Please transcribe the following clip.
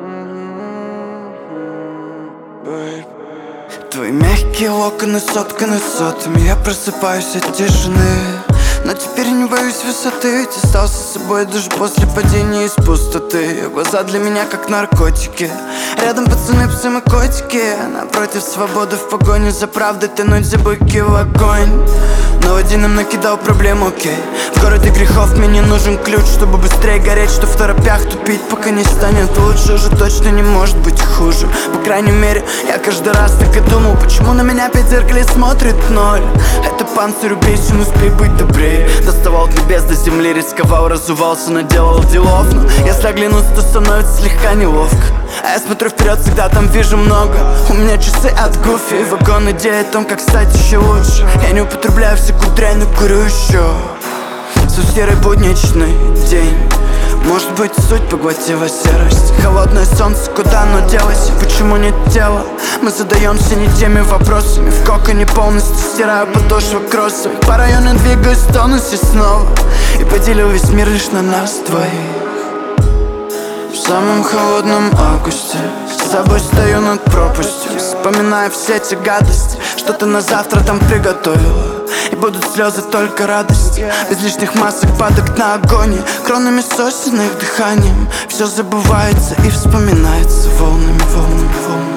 Твои мягкие локоны сотканы сотами. Я просыпаюсь от тишины, но теперь не боюсь высоты, ведь остался с собой даже после падения из пустоты. Глаза для меня как наркотики, рядом пацаны, псы и котики. Напротив свободы в погоне за правдой, тянуть за быки в огонь. Но один им накидал проблем, окей. В городе грехов мне не нужен ключ, чтобы быстрее гореть, что в торопях тупить, пока не станет лучше. Уже точно не может быть хуже. По крайней мере, я каждый раз так и думал, почему на меня опять в зеркале смотрит ноль. Это панцирь убийцу, успей быть добрее. Доставал от небес до земли, рисковал, разувался, наделал делов. Но если оглянуться, то становится слегка неловко. А я смотрю вперед, всегда там вижу много. У меня часы от Гуфи, вагон идей о том, как стать еще лучше. Я не употребляю всякую дрянь, но курю еще. Все серый будничный день, может быть, суть поглотила серость. Холодное солнце, куда оно делось? Почему нет тела? Мы задаемся не теми вопросами. В коконе полностью стираю подошву кроссовок. По району двигаюсь в тонусе снова и поделил весь мир лишь на нас двоих. В самом холодном августе с собой стою над пропастью, вспоминая все эти гадости, что ты на завтра там приготовила. И будут слезы, только радость, без лишних масок, падок на агонии, кронами сосен их дыханием. Все забывается и вспоминается волнами, волнами, волнами.